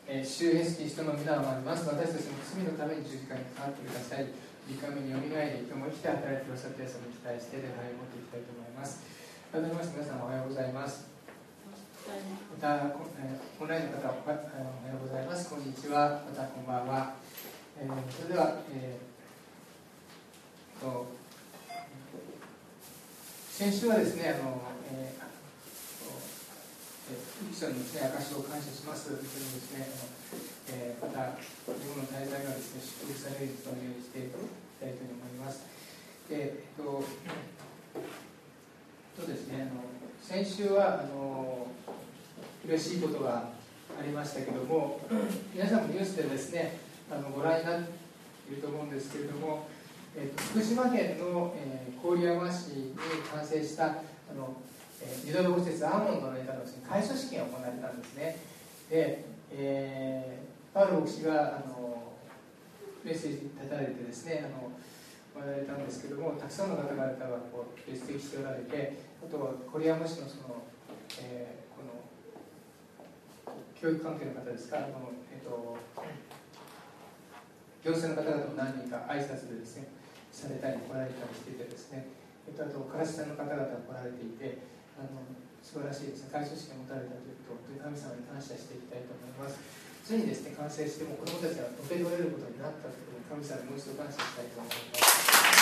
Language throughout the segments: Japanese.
主イエスキリストの皆を守ります。私たちの罪のために十字架にかかってください。3日目によみがえり、今日も生きて働いてくださったイエスに期待して礼拝を持っていきたいと思います。改めまして皆さんおはようございます。また、オンラインの方おはようございます。こんにちは。またこんばんは。それでは、先週はですね、イプソにですね、証を感謝しますというふうにですね、また自分の滞在がですね、祝福されるようにしていきたいと思います。ですね、先週は嬉しいことがありましたけども、皆さんもニュースでですね、ご覧になっていると思うんですけれども、福島県の、郡山市に完成した児童養護施設アーモンドの枝のですね、開所式が行われたんですね。で、パウロ牧師がメッセージに立たれてですね、行われたんですけども、たくさんの方々が出席しておられて、あとは郡山市のこの教育関係の方ですか、行政の方々も何人か挨拶でですね、されたり来られたりしていてですね、あとからしさんの方々が来られていて、素晴らしいですね、開所式が持たれたということ、神様に感謝していきたいと思います。ついにですね、完成しても子どもたちが受け取れることになったということで、神様にもう一度感謝したいと思います。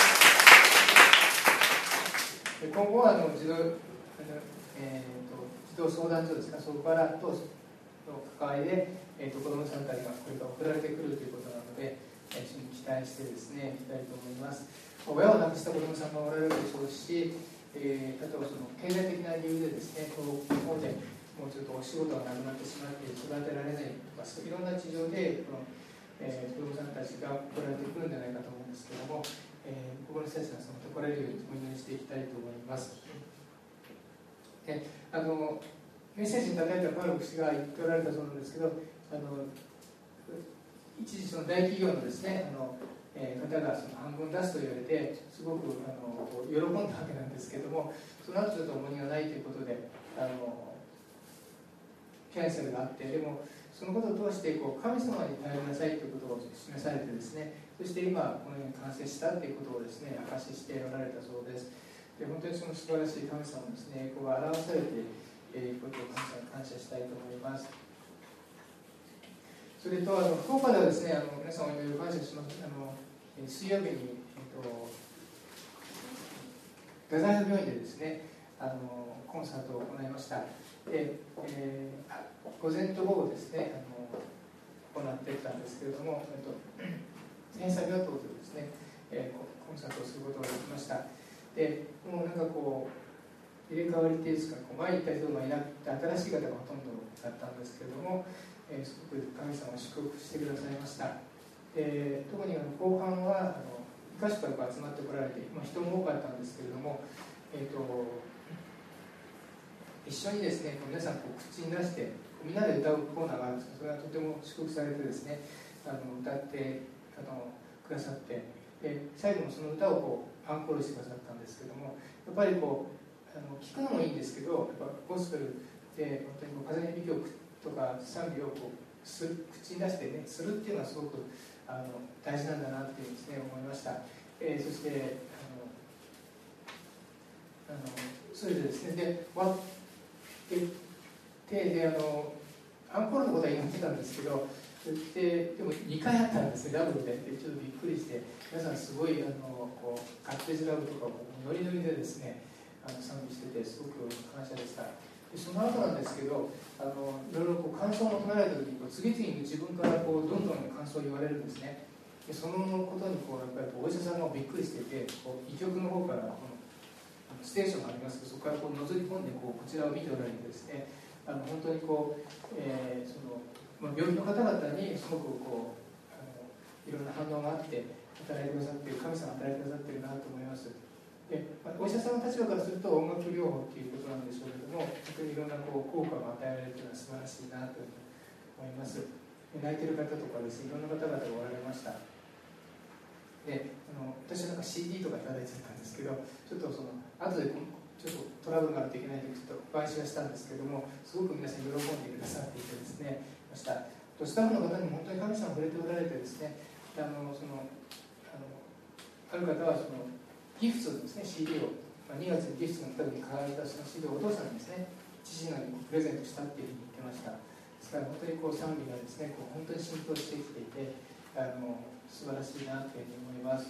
今後は児童相談所ですか、そこからとの関わりで、子どもさんたちがこれから送られてくるということなので、一緒に期待してですね、いきたいと思います。親を亡くした子どもさんがおられるでしょうし、例えばその経済的な理由でですね、この方でもうちょっとお仕事がなくなってしまって育てられないとか、いろんな事情で子どもさんたちが送られてくるんじゃないかと思うんですけども、ここの施設がそのと来られるようにお祈りしていきたいと思います。でメッセージに立たれたパウロ牧師が言っておられたそうなんですけど、一時その大企業のですね方がその半分出すと言われてすごく喜んだわけなんですけども、その後ちょっと重荷がないということでキャンセルがあって、でもそのことを通して神様に頼りなさいということを示されてですね、そして今このように完成したということをですね証ししておられたそうです。で本当にその素晴らしい神様のですね栄光が表されていることを神様に感謝したいと思います。それと福岡ではですね皆さんお祈りを感謝します。水曜日に、太宰府病院でですねコンサートを行いました。で、午前と午後ですね行ってきたんですけれども、検査病棟とですね、コンサートをすることができました。でもうなんか入れ替わりっていうんですか、前に行った人がいなくて新しい方がほとんどだったんですけれども、すごく神様を祝福してくださいました。特に後半は2か所から集まってこられて、人も多かったんですけれども、一緒にですね皆さん口に出してみんなで歌うコーナーがあるんですけど、それはとても祝福されてですね歌ってくださって、で最後もその歌をアンコールしてくださったんですけども、やっぱり聞くのもいいんですけど、やっぱゴスペルで本当に風の響曲とか賛美を口に出してねするっていうのはすごく大事なんだなっていうですね思いました。そしてそれでですねでアンコールのことは言ってたんですけど、でも2回あったんですね、ダブルで。ちょっとびっくりして、皆さんすごいカッテージラブとかをノリノリでですね賛美しててすごく感謝でした。でその後なんですけどいろいろ感想を求められた時に次々に自分からどんどん感想を言われるんですね。でそのことにやっぱりお医者さんがびっくりしていて、医局の方からステーションがありますけど、そこから覗き込んでこちらを見ておられてですね、本当に病気の方々にすごくいろんな反応があって働いてくださっている、神様が働いてくださっているなと思います。でお医者さんの立場からすると音楽療法ということなんでしょうけども、本当にいろんな効果が与えられるというのは素晴らしいなと思います。泣いてる方とかですね、いろんな方々がおられました。で私はCD とかいただいてたんですけど、ちょっと後でちょっとトラブルがあるといけないのでちょっとお返しはしたんですけども、すごく皆さん喜んでくださっていてですねました。 スタッフの方にも本当に神様触れておられてですね、ある方はそのギフトですね、 CD を、2月にギフトの方に買われたその CD をお父さんにですね、父のにプレゼントしたっていうふうに言ってました。ですから本当に賛美がですね、本当に浸透してきていて、素晴らしいなというふうに思います。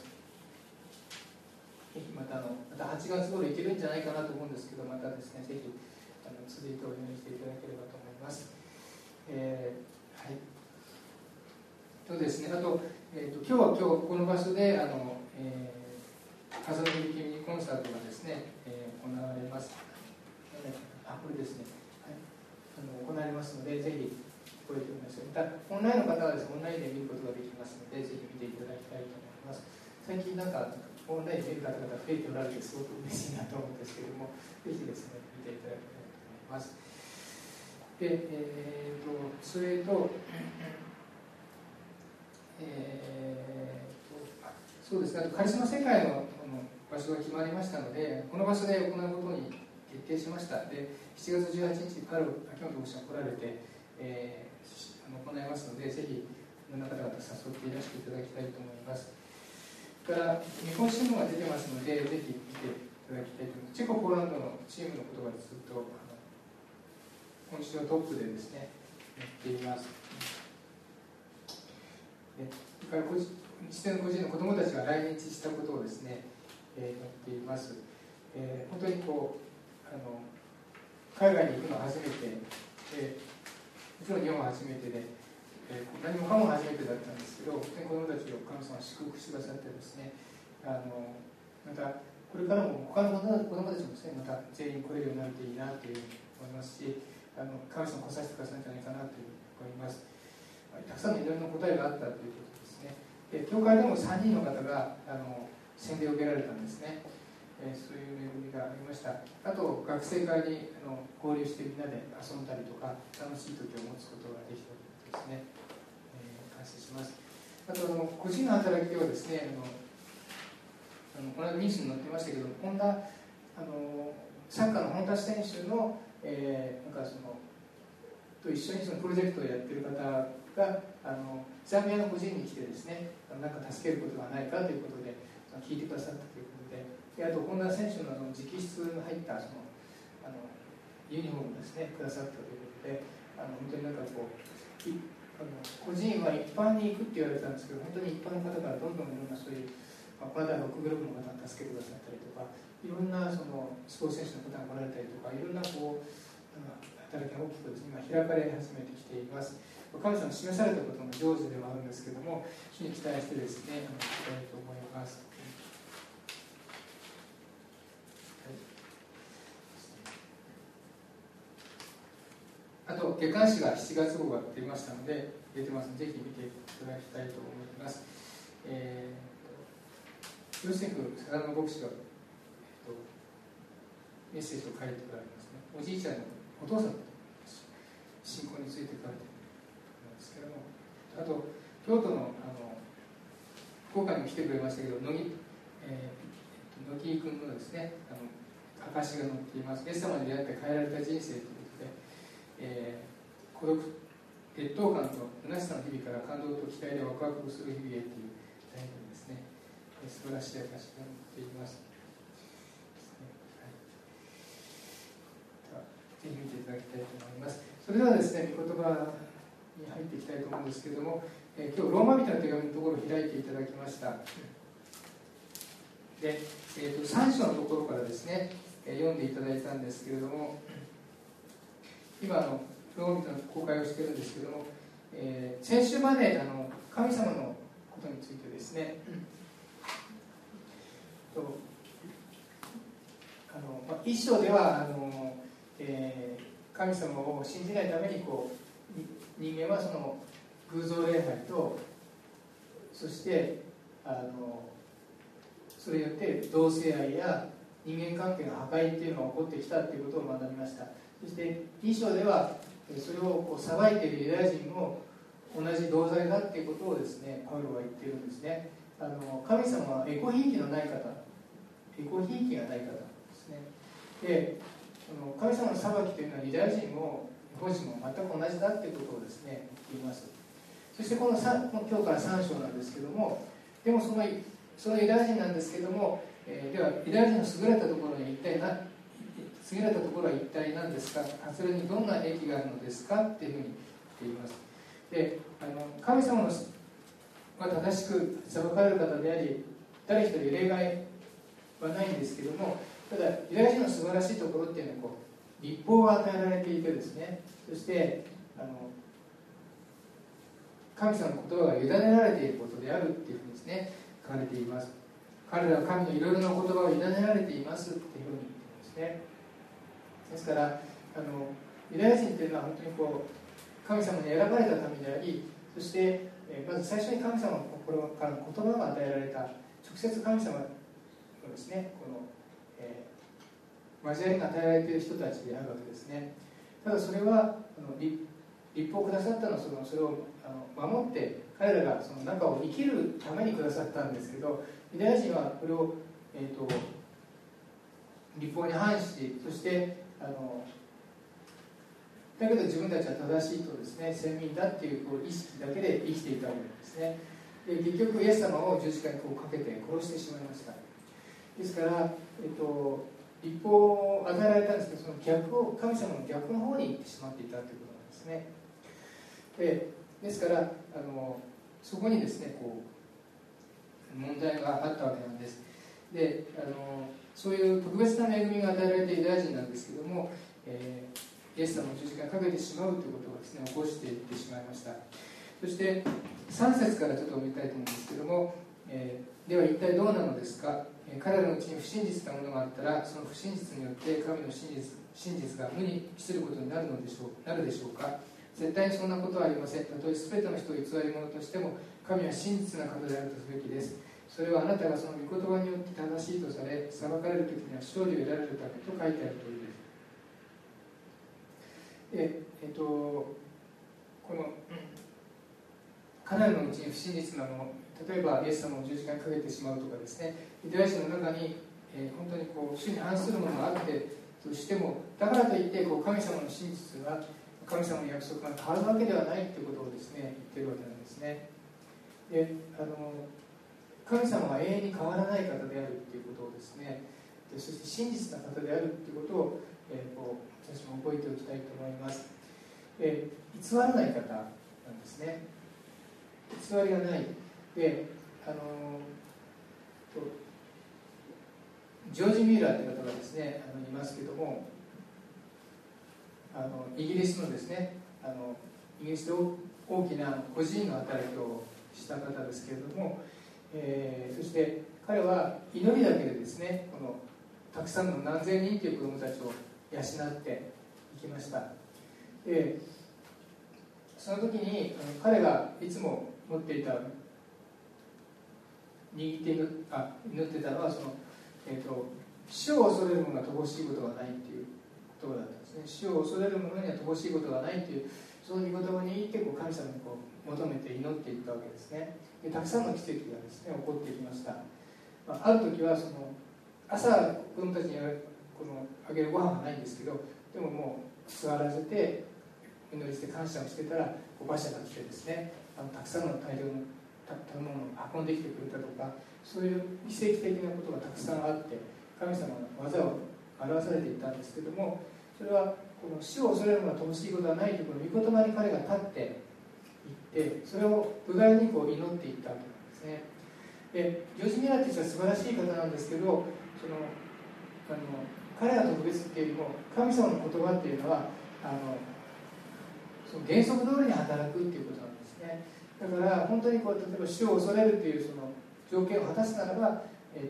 また8月頃いけるんじゃないかなと思うんですけど、またですね、ぜひ続いてお祈りしていただければと思います。はい。とですね、あと、今日はこの場所で風の響きにコンサートがですね、行われます。これですね、はい、行われますので、ぜひ覚えておきましょう。またオンラインの方はです、ね、オンラインで見ることができますので、ぜひ見ていただきたいと思います。最近オンラインで見る方々増えておられてすごく嬉しいなと思うんですけれども、ぜひですね、見ていただきたいと思います。で、それと、そうですね、カリスマ世界の場所が決まりましたので、この場所で行うことに決定しました。で、7月18日、秋元牧師が来られて、行いますので、ぜひいろんな方々誘っていらしていただきたいと思います。それから日本新聞が出てますので、ぜひ見ていただきたいと思います。チェコ・ポーランドのチームのことがずっと今週のトップでですね、やっています。それから個人の子どもたちが来日したことをですね、やっています。本当に海外に行くのは初めてで、もちろん日本は初めてで、何もかも初めてだったんですけど、本当に子どもたちを神様が祝福してくださってですね、またこれからも他の子どもたちもですね、また全員来れるようになるといいなというふうに思いますし、神様を来させてくださるんじゃないかなというふうに思います。たくさんのいろんな答えがあったということですね。で、教会でも3人の方が洗礼を受けられたんですね。そういう恵みがありました。あと学生会に合流してみんなで遊んだりとか、楽しい時を持つことができたということですね。感謝します。あと個人の働きをですね、この間ニュースに載ってましたけど、サッカーの本田選手の、と一緒にそのプロジェクトをやっている方がザンビアの個人に来てですね、助けることがないかということで聞いてくださったということで、あと本田選手の直筆の入ったユニフォームですね、くださったということで、本当に個人は一般に行くって言われたんですけど、本当に一般の方からどんどんいろんなそういう、この間ロックグループの方が助けてくださったりとか、いろんなスポーツ選手の方が来られたりとか、いろんな働きが大きくですね、今開かれ始めてきています。神様が示されたことの成就ではあるんですけども、主に期待してですね、いきたいと思います。あと月刊誌が7月号が出ましたので、出てますので、ぜひ見ていただきたいと思います。ヨセフ・サダム牧師が、メッセージを書いてくられますね。おじいちゃんのお父さんの信仰について書いてなんですけども、あと京都の福岡に来てくれましたけど、乃木君のですね、証が載っています。イエス様に出会って変えられた人生ということで、孤独、劣等感と虚しさの日々から感動と期待でワクワクする日々へというタイトルですね。素晴らしい証が載っています。ぜひ見ていただきたいと思います。それではですね、御言葉に入っていきたいと思うんですけれども、今日ローマ人の手紙のところを開いていただきました。で、3章のところからですね、読んでいただいたんですけれども、今ローマ人の公開をしているんですけれども、先週まで神様のことについてですね、一章では神様を信じないために人間はその偶像礼拝と、そしてそれによって同性愛や人間関係の破壊っていうのが起こってきたということを学びました。そして2章ではそれを裁いているユダヤ人も同じ同罪だっていうことをですね、パウロは言っているんですね。神様はエコひいきのない方、エコひいきがない方ですね。で、神様の裁きというのはユダヤ人も日本人も全く同じだっていうことをですね、言っています。 そしてこの今日から3章なんですけども、でもそのユダヤ人なんですけども、ではユダヤ人の優れたところは一体何ですか、それにどんな益があるのですかっていうふうに言っています。で、神様の正しく裁かれる方であり、誰一人例外はないんですけども、ただユダヤ人の素晴らしいところっていうのは律法が与えられていてですね、そして神様の言葉が委ねられていることであるっていうふうにですね書かれています。彼らは神のいろいろな言葉を委ねられていますっていうふうに言っていますね。ですからユダヤ人っていうのは本当に神様に選ばれた民であり、そしてまず最初に神様の心からの言葉が与えられた、直接神様のですね交わりが与えられている人たちであるわけですね。ただそれは律法をくださったのはそれを守って、彼らがその中を生きるためにくださったんですけど、ユダヤ人はこれを、律法に反し、そしてだけど自分たちは正しいとですね、先民だっていう意識だけで生きていたわけですね。で結局イエス様を十字架にかけて殺してしまいました。ですから、律法を与えられたんですけど、その逆を、神様の逆の方に行ってしまっていたということなんですね。ですからそこにですね問題があったわけなんです。でそういう特別な恵みが与えられているユダヤ人なんですけども、イエス様の十字架にかけてしまうということをですね起こしていってしまいました。そして3節からちょっと見たいと思うんですけども、では一体どうなのですか。彼らのうちに不真実なものがあったら、その不真実によって神の真実が無に資することになるでしょうか。絶対にそんなことはありません。たとえ全ての人を偽り者としても、神は真実な方であるとすべきです。それはあなたがその御言葉によって正しいとされ、裁かれる時には勝利を得られるためと書いてある通りです。で、この彼らのうちに不真実なもの、例えばイエス様を十字架にかけてしまうとかですね、ユダヤ人の中に、本当に主に反するものがあってとしても、だからといって神様の真実は、神様の約束が変わるわけではないということをですね言ってるわけなんですね。で神様は永遠に変わらない方であるということをですね、そして真実な方であるということを、私も覚えておきたいと思います。偽らない方なんですね。偽りがない。でジョージ・ミューラーという方がですねいますけども、イギリスのですねイギリスで大きな個人の働きをした方ですけれども、そして彼は祈りだけでですねたくさんの何千人という子どもたちを養っていきました。でその時に彼がいつも持っていた祈ってたのは死を恐れる者が乏しいことがないという言葉だったんですね。死を恐れる者には乏しいことがないという、その御言葉に結構神様に求めて祈っていったわけですね。でたくさんの奇跡がですね起こってきました。ある時は朝子供たちにあげるご飯はないんですけど、でももう座らせて祈りして感謝をしてたら馬車が来てですねたくさんの大量の食べ物を運んできてくれたとか、そういう奇跡的なことがたくさんあって神様の技を表されていたんですけども、それは死を恐れるのが乏しいことはないという御言葉に彼が立っていって、それをうがいに祈っていったわけなんですね。でジョージ・ミラーという人は素晴らしい方なんですけど、彼ら特別っていうよりも神様の言葉っていうのはその原則通りに働くっていうことなんですね。だから本当に例えば死を恐れるというその条件を果たすならば、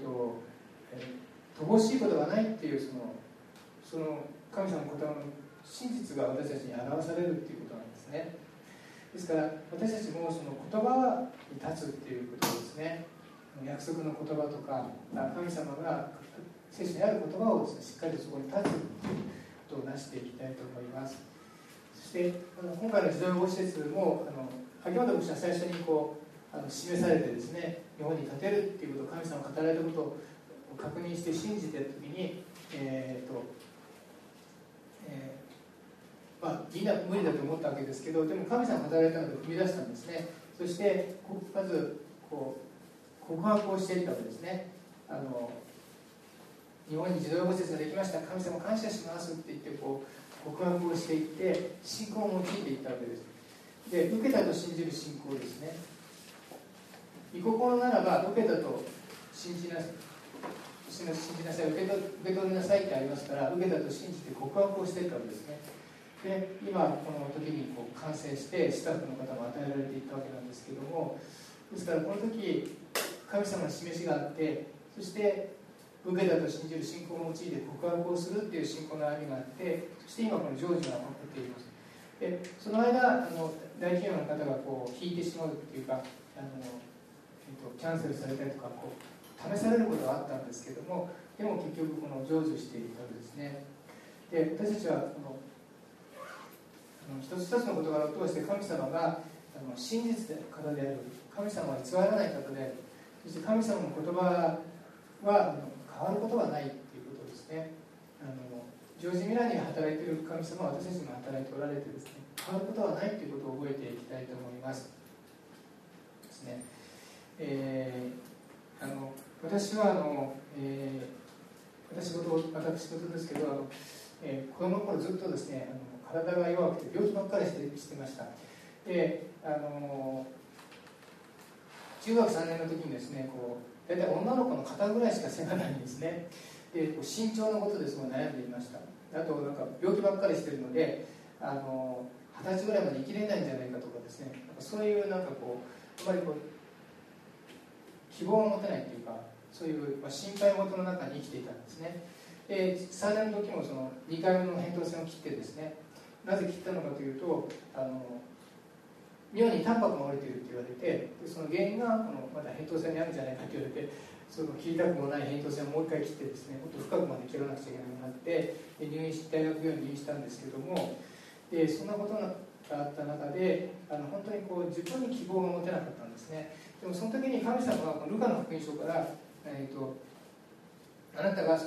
乏しいことがないっていうその神様の言葉の真実が私たちに表されるっていうことなんですね。ですから私たちもその言葉に立つっていうことですね。約束の言葉とか神様が聖書にある言葉をですね、しっかりとそこに立つということをなしていきたいと思います。そして今回の児童養護施設も秋元牧師は最初に示されてですね、日本に建てるっていうことを神様が語られたことを確認して信じているときに、 みんな無理だと思ったわけですけど、でも神様が働いたので踏み出したんですね。そしてまず告白をしていったわけですね。日本に児童養護施設ができました、神様感謝しますって言って告白をしていって信仰を用いていったわけです。で、受けたと信じる信仰ですね。御心ならば受けたと信じなさい、受け取りなさいってありますから、受けたと信じて告白をしていったわけですね。で、今この時に完成してスタッフの方も与えられていったわけなんですけども、ですからこの時神様の示しがあって、そして受けたと信じる信仰を用いて告白をするっていう信仰の歩みがあって、そして今この成就が起こっています。で、その間大企業の方が引いてしまうっていうかキャンセルされたりとか試されることはあったんですけども、でも結局成就していったわけですね。で、私たちは一つ一つの事柄を通して神様が真実の方である、神様は偽らない方である、そして神様の言葉は変わることはないということですね。ジョージ・ミラーに働いている神様は私たちにも働いておられてですね、変わることはないということを覚えていきたいと思いますですね。私は私事ですけど子供の頃ずっとですね体が弱くて病気ばっかりしてました。で中学3年の時にですね大体女の子の肩ぐらいしか背がないんですね。で身長のことですごい悩んでいました。あと病気ばっかりしてるので20歳ぐらいまで生きれないんじゃないかとかですね、そういうあまり希望を持てないというか、そういう心配事の中に生きていたんですね。で3年の時も2回目の扁桃腺を切ってですね、なぜ切ったのかというと尿にタンパクが漏れていると言われて、でその原因がまだ扁桃腺にあるんじゃないかと言われて、切りたくもない扁桃腺をもう一回切ってですね、もっと深くまで切らなくちゃいけなくなって大学病院に入院したんですけども、でそんなことがあった中で本当に自分に希望が持てなかったんですね。でもその時に神様はルカの福音書からあなたが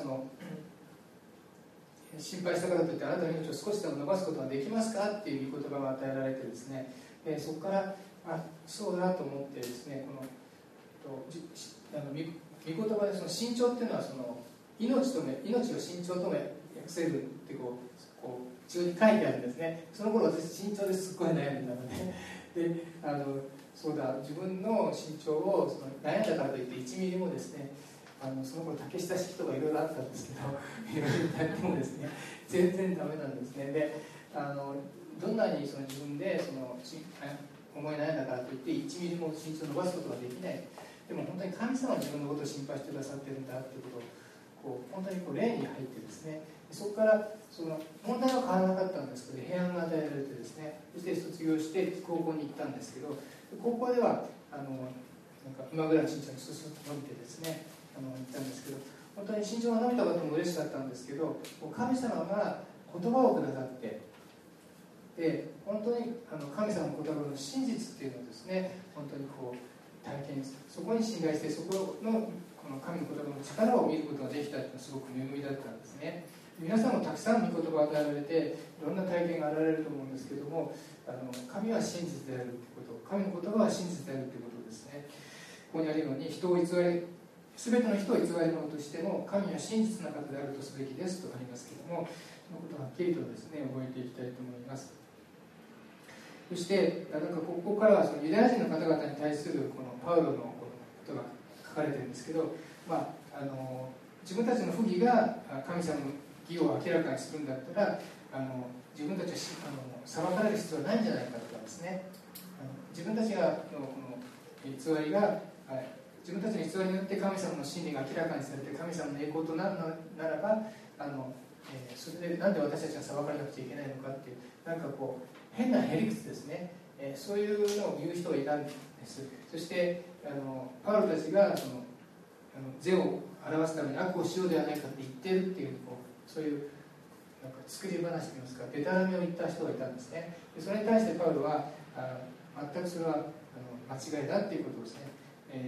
心配したからといってあなたの命を少しでも伸ばすことができますかっていう言葉が与えられてですね、そこからそうだと思ってですね、御言葉で身長っていうのは命を身長とも訳せるって中に書いてあるんですね。その頃私身長ですっごい悩んでたので、そうだ、自分の身長を悩んだからといって1ミリもですね、その頃竹下式とかいろいろあったんですけどいろいろやってもですね全然ダメなんですね。でどんなに自分で思い悩んだからといって1ミリも身長を伸ばすことができない。でも本当に神様は自分のことを心配してくださってるんだっていうことを本当に霊に入ってですね、そこから問題は変わらなかったんですけど平安が与えられてですね、そして卒業して高校に行ったんですけど、高校では今ぐらいの身長にススッと伸びてですね行ったんですけど、本当に身長が伸びたことも嬉しかったんですけど、神様が言葉をくださって、で本当に神様の言葉の真実っていうのをですね本当に体験する、そこに信頼してそこのこの神の言葉の力を見ることができたというのはすごく恵みだったんですね。皆さんもたくさんの御言葉を与えられていろんな体験があられると思うんですけども、神は真実であるということ、神の言葉は真実であるということですね。ここにあるように人を偽り、全ての人を偽り者としても神は真実な方であるとすべきですとありますけれども、そのことをはっきりとですね覚えていきたいと思います。そしてここからはユダヤ人の方々に対するこのパウロのことが書かれているんですけど、自分たちの不義が神様の義を明らかにするんだったら自分たちは裁かれる必要はないんじゃないかとかですね、自分たちがこの偽りが自分たちの偽りによって神様の真理が明らかにされて神様の栄光となるならばそれでなんで私たちが裁かれなくちゃいけないのかっていう変なへりくつですね、そういうのを言う人がいたんです。そしてパウロたちが是を表すために悪をしようではないかって言ってるっていうそういう作り話といいますかデタラメを言った人がいたんですね。でそれに対してパウロは全くそれは間違いだっていうことをですね、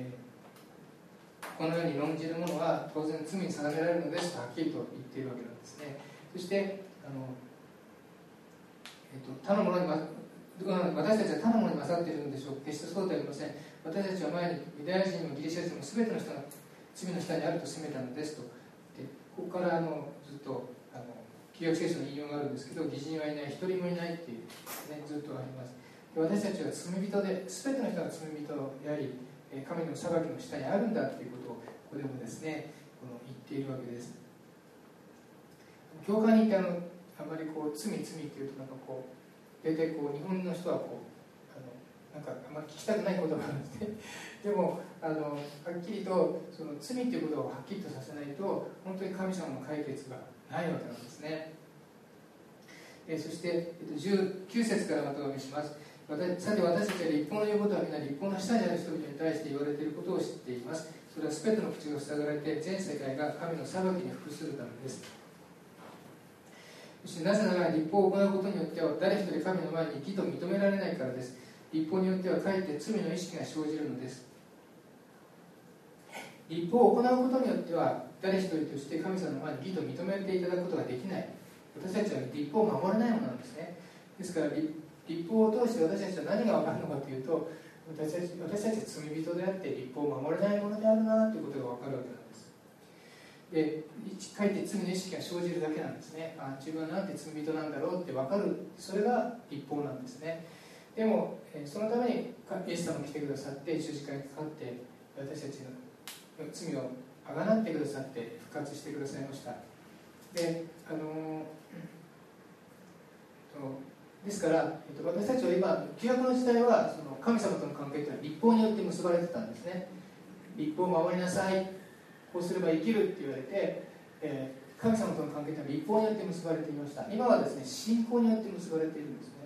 このように論じる者は当然罪に定められるのですとはっきりと言っているわけなんですね。そして他のものに私たちは他のものに勝っているのでしょうか。決してそうではありません。私たちは前にユダヤ人もギリシャ人も全ての人が罪の下にあると責めたのですと。でここからずっと旧約聖書の引用があるんですけど、義人はいない、一人もいないっていう、ね、ずっとあります。で私たちは罪人で、全ての人が罪人であり、神の裁きの下にあるんだということをここでもですね言っているわけです。教会に行ってあまり罪っていうと大体日本の人はなんかあまり聞きたくない言葉なんですね。でもはっきりとその罪ということをはっきりとさせないと本当に神様の解決がないわけなんですね。そして19節からまとめします。さて私たちは立法の言うことは皆立法の下にある人々に対して言われていることを知っています。それは全ての口が塞がれて全世界が神の裁きに服するためです。そしてなぜなら立法を行うことによっては誰一人神の前に義と認められないからです。立法によってはかえって罪の意識が生じるのです。立法を行うことによっては誰一人として神様の前に義と認めていただくことができない。私たちは立法を守れないものなんですね。ですから立法を通して私たちは何が分かるのかというと、私たちは罪人であって立法を守れないものであるなということが分かるわけなんです。でかえって罪の意識が生じるだけなんですね。自分はなんて罪人なんだろうって分かる、それが立法なんですね。でもそのためにイエス様が来てくださって十字架にかかって私たちの罪をあがなってくださって復活してくださいました。でですから、私たちは今旧約の時代はその神様との関係というのは立法によって結ばれてたんですね。立法を守りなさい、こうすれば生きるって言われて、神様との関係というのは立法によって結ばれていました。今はですね、信仰によって結ばれているんですね。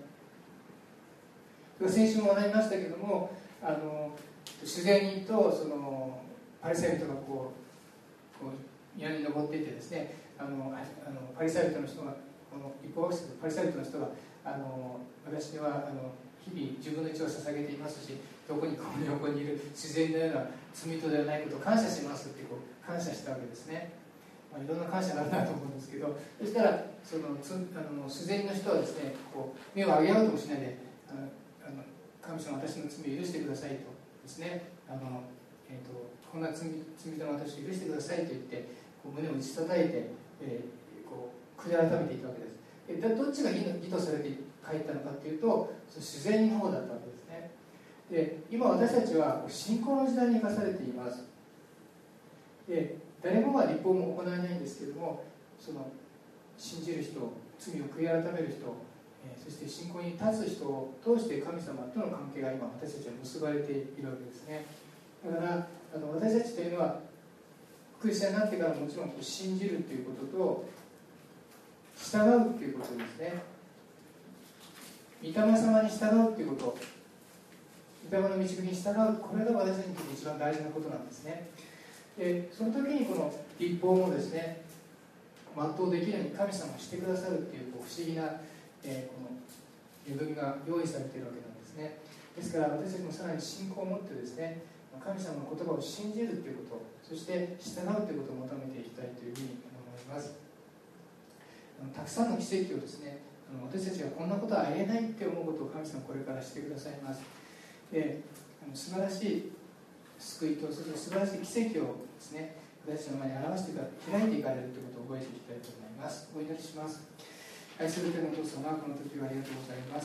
先週も学びましたけども、自然にとそのパリサイ人が宮に登っていてですね、パリサイ人の人が立法学者のパリサイ人の人が私には日々10分の1を捧げていますし、どこにこの横にいる自然のような罪人ではないことを感謝しますって感謝したわけですね。いろんな感謝があるなと思うんですけど、そしたら自然の人はですね目を上げようともしないで神様私の罪を許してくださいとですね、こんな罪人の私を許してくださいと言って胸を打ち叩いて、悔い改めていたわけです。どっちが義とされて帰ったのかというと自然の方だったわけですね。で今私たちは信仰の時代に生かされています。で誰もが立法も行えないんですけれども、その信じる人、罪を悔い改める人、そして信仰に立つ人を通して神様との関係が今私たちは結ばれているわけですね。だから私たちというのはクリスチャンになってからもちろん信じるということと従うということですね。御霊様に従うということ、御霊の導きに従う、これが私たちにとって一番大事なことなんですね。でその時にこの立法もですね全うできるように神様がしてくださるという不思議な、この恵みが用意されているわけなんですね。ですから私たちもさらに信仰を持ってですね、神様の言葉を信じるということ、そして従うということを求めていきたいというふうに思います。たくさんの奇跡をですね、私たちがこんなことはありえないって思うことを神様これからしてくださいます。で素晴らしい救いと、そして素晴らしい奇跡をですね私たちの前に表して開いていかれるということを覚えていきたいと思います。お祈りします。愛する天のお父様、この時はありがとうございます。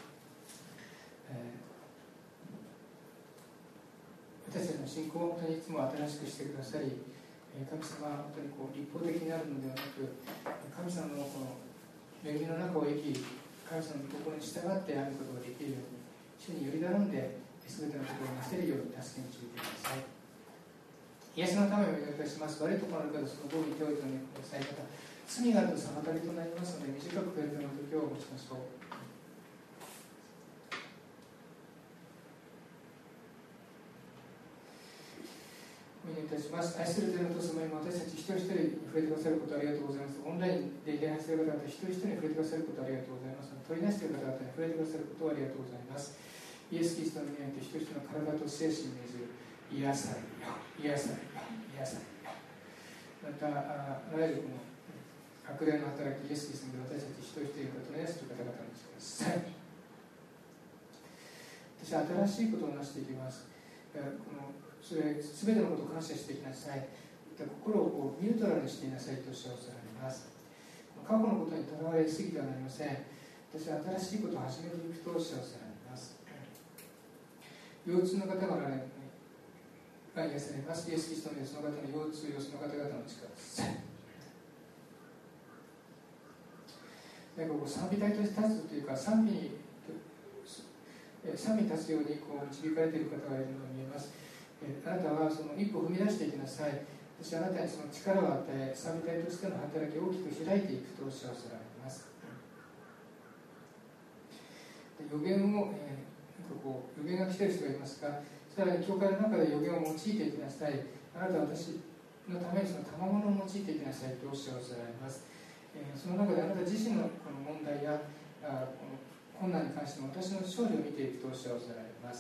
私たちの信仰を本当にいつも新しくしてくださり、神様は本当に立法的になるのではなく、神様のこの恵みの中を生き、神様の心に従ってあることができるように、主により頼んで全てのことをなせるように助けに導いてください。イエスのためをお願いいたします。悪いところのある方、その道に手を置いておいてください方、罪があると妨げとなりますので、短くやるための時をお持ちましょう。お祈りいたします。愛する天のお父様にも私たち一人一人に触れてくださることありがとうございます。オンラインで礼拝している方々一人一人に触れてくださることありがとうございます。取り出している方々に触れてくださることをありがとうございます。イエス・キリストの皆によって一人一人の体と精神に命じる癒されるよ、癒されるよ、癒されるよ。また、あらゆるこの悪霊の働き、イエス・キリストで私たち一人一人を整えする方々の力です。私は新しいことをなしていきます。それ全てのことを感謝していきなさい。心をニュートラルにしていなさいとおっしゃられます。過去のことにとらわれすぎてはなりません。私は新しいことを始めていくとおっしゃられます。腰痛の方が癒されます。イエス・キリストのその方の腰痛、その方々の力です。賛美隊として立つというか、賛美に立つように導かれている方がいるのが見えます。あなたはその一歩踏み出していきなさい。私はあなたにその力を与え、賛美隊としての働きを大きく開いていくとおっしゃられます。予言が来ている人がいますが、さらに教会の中で予言を用いていきなさい。あなたは私のためにその賜物を用いていきなさいとおっしゃられます。その中であなた自身のこの問題やこの困難に関しても私の勝利を見ていくとおっしゃられます。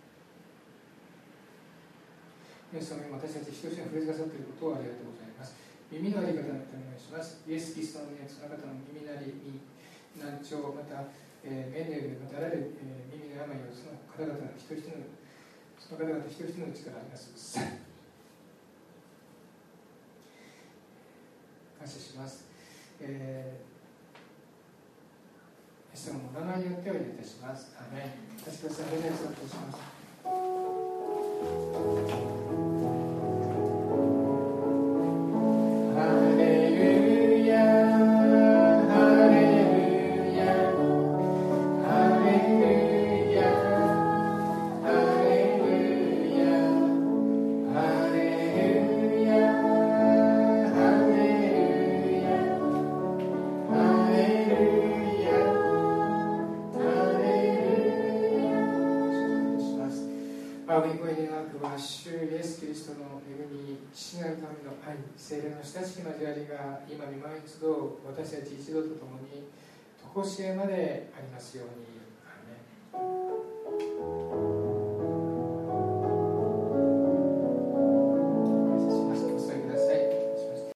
イエス様に私たち一人一人に触れてくださっていることをありがとうございます。耳のあり方のお願いします。イエス・キリストのその方の耳鳴り、難聴、また目によるまたあらゆる耳の病をその方々の一人一人の力あります。感謝します。イエス様のお名前によってお祈りいたします。アーメン。立ちください。お願いします。聖霊の親しき交わりが今に毎一度私たち一同とともに常しえまでありますように。アーメン。